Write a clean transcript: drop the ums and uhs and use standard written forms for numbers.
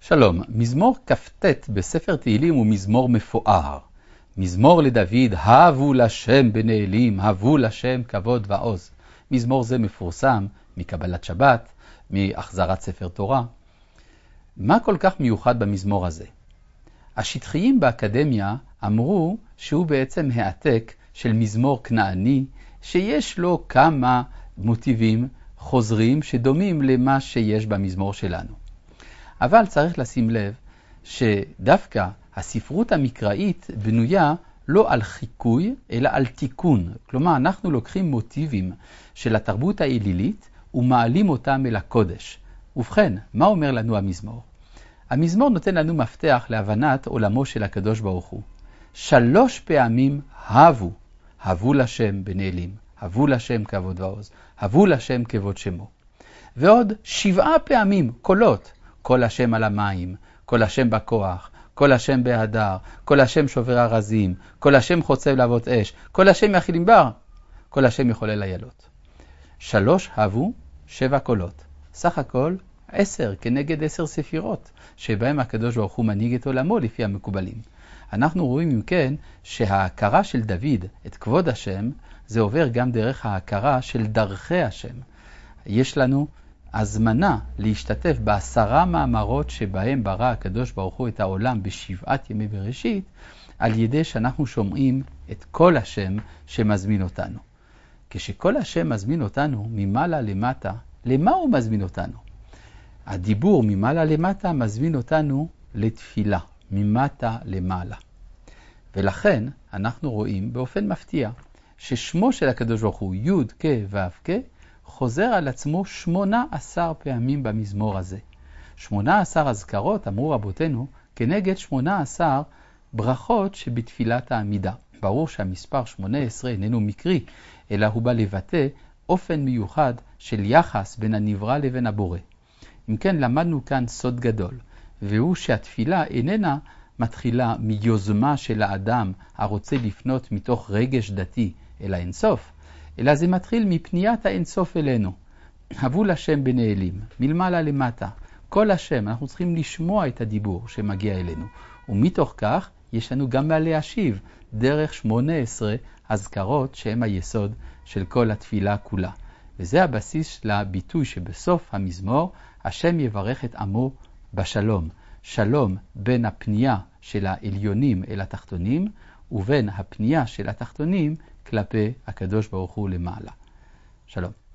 שלום, מזמור כ"ט בספר תהילים הוא מזמור מפואר. מזמור לדוד, הבו לשם בני אלים, הבו לשם כבוד ועוז. מזמור זה מפורסם מקבלת שבת, מהחזרת ספר תורה. מה כל כך מיוחד במזמור הזה? השטחיים באקדמיה אמרו שהוא בעצם העתק של מזמור כנעני, שיש לו כמה מוטיבים חוזרים שדומים למה שיש במזמור שלנו. אבל צריך לשים לב שדווקא הספרות המקראית בנויה לא על חיקוי, אלא על תיקון. כלומר, אנחנו לוקחים מוטיבים של התרבות האלילית ומעלים אותם אל הקודש. ובכן, מה אומר לנו המזמור? המזמור נותן לנו מפתח להבנת עולמו של הקדוש ברוך הוא. 3 פעמים הבו, הבו לשם בני אלים, הבו לשם כבוד ועוז, הבו לשם כבוד שמו. ועוד 7 פעמים קולות, כל השם על המים, כל השם בכוח, כל השם בהדר, כל השם שובר ארזים, כל השם חוצב להבות אש, כל השם יכיל בר, כל השם מחולל איילות. 3 הבו, 7 קולות. סך הכל 10 כנגד 10 ספירות, שבהם הקדוש ברוך הוא מנהיג את עולמו לפי המקובלים. אנחנו רואים אם כן שההכרה של דוד את כבוד השם, זה עובר גם דרך ההכרה של דרכי השם. יש לנו הזמנה להשתתף ב10 מאמרות שבהם ברא הקדוש ברוך הוא את העולם ב7 ימי בראשית, על ידי שאנחנו שומעים את כל השם שמזמין אותנו. כשכל השם מזמין אותנו ממעלה למטה, למה הוא מזמין אותנו? הדיבור ממעלה למטה מזמין אותנו לתפילה, ממטה למעלה. ולכן אנחנו רואים באופן מפתיע ששמו של הקדוש ברוך הוא י' כ' ו' כ' חוזר על עצמו 18 פעמים במזמור הזה. 18 אזכרות, אמרו רבותינו, כנגד 18 ברכות שבתפילת העמידה. ברור שהמספר 18 איננו מקרי, אלא הוא בא לבטא אופן מיוחד של יחס בין הנברא לבין הבורא. אם כן, למדנו כאן סוד גדול, והוא שהתפילה איננה מתחילה מיוזמה של האדם הרוצה לפנות מתוך רגש דתי אל האינסוף, אלא זה מתחיל מפניית האינסוף אלינו. הבו לשם בני אלים, מלמעלה למטה. כל השם, אנחנו צריכים לשמוע את הדיבור שמגיע אלינו. ומתוך כך יש לנו גם מה להשיב דרך 18 הזכרות שהם היסוד של כל התפילה כולה. וזה הבסיס לביטוי שבסוף המזמור, השם יברך את עמו בשלום. שלום בין הפנייה של העליונים אל התחתונים, ובין הפנייה של התחתונים כלפי הקדוש ברוך הוא למעלה. שלום.